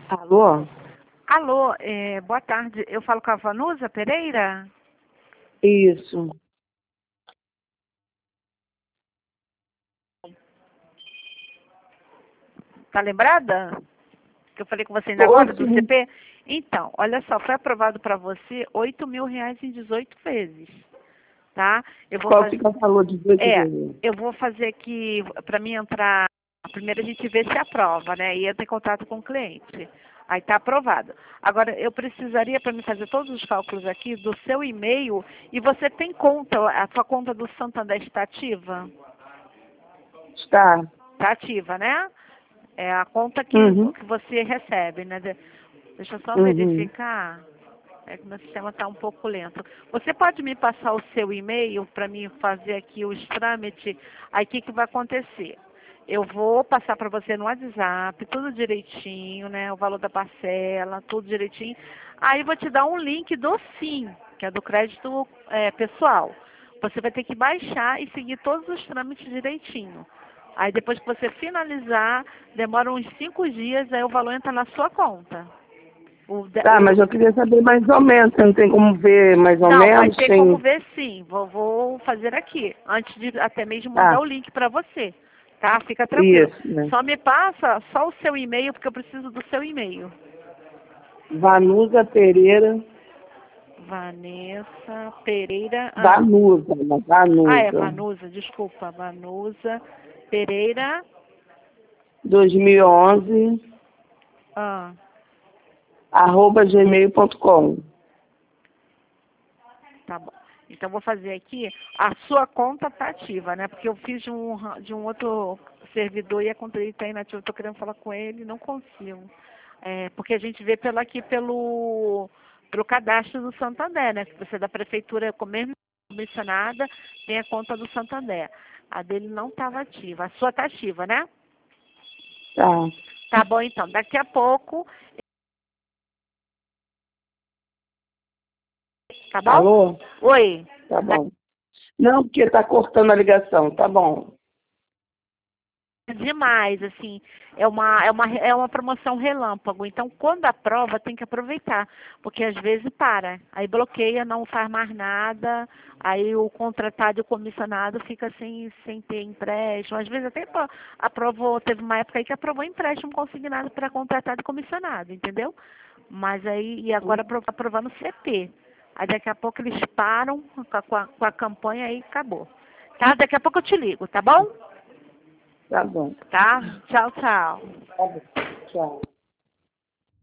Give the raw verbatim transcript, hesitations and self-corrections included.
Alô? Alô, é, boa tarde. Eu falo com a Vanusa Pereira? Isso. Tá lembrada? Que eu falei com você ainda Tô, agora do sim. C P? Então, olha só, foi aprovado para você oito mil reais em dezoito vezes, tá? Eu vou Qual que fazer, você falou de dois é, vezes? eu vou fazer aqui, para mim entrar, primeiro a gente vê se aprova, né? E entra em contato com o cliente. Aí tá aprovado. Agora, eu precisaria, para me fazer todos os cálculos aqui, do seu e-mail, e você tem conta, a sua conta do Santander está ativa? Está. Está ativa, né? É a conta que, Uhum. que você recebe, né? De- Deixa eu só Uhum. verificar. É que meu sistema está um pouco lento. Você pode me passar o seu e-mail para mim fazer aqui os trâmites? Aí o que, que vai acontecer? Eu vou passar para você no WhatsApp, tudo direitinho, né? O valor da parcela, tudo direitinho. Aí vou te dar um link do SIM, que é do crédito é, pessoal. Você vai ter que baixar e seguir todos os trâmites direitinho. Aí depois que você finalizar, demora uns cinco dias, aí o valor entra na sua conta. O, de- Tá, mas o- eu queria saber mais ou menos. Você não tem como ver mais ou Não, vai menos? ter como Tem. ver sim. Vou, vou fazer aqui, antes de até mesmo mandar Ah, o link para você. Tá? Fica tranquilo. isso, né? Só me passa só o seu e-mail, porque eu preciso do seu e-mail. Vanusa Pereira. Vanessa Pereira. Ah, Vanusa, né? ah é Vanusa. Vanusa, desculpa. Vanusa Pereira. dois mil e onze, Ah, arroba gmail ponto com. tá bom. Então vou fazer aqui. A sua conta tá ativa, né? Porque eu fiz de um, ra- de um outro servidor e a conta dele tá inativa. Estou querendo falar com ele, não consigo. É, porque a gente vê pelo aqui pelo, pelo cadastro do Santander, né? Que você é da prefeitura, como mesmo comissionada, tem a conta do Santander. A dele não estava ativa. A sua tá ativa, né? Tá. Tá bom, então. Daqui a pouco, tá bom? Alô? Oi. Tá bom. Não, porque tá cortando a ligação. Tá bom. Demais, assim, é uma, é uma, é uma promoção relâmpago. Então, quando aprova, tem que aproveitar, porque às vezes para, aí bloqueia, não faz mais nada, aí o contratado e o comissionado fica sem, sem ter empréstimo. Às vezes até pro- aprovou, teve uma época aí que aprovou empréstimo consignado para contratado e comissionado, entendeu? Mas aí, e agora apro- aprovando C P. Aí daqui a pouco eles param com a, com a com a campanha e acabou. Tá? Daqui a pouco eu te ligo, tá bom? Tá bom. Tá? Tchau, tchau. Tá bom. Tchau.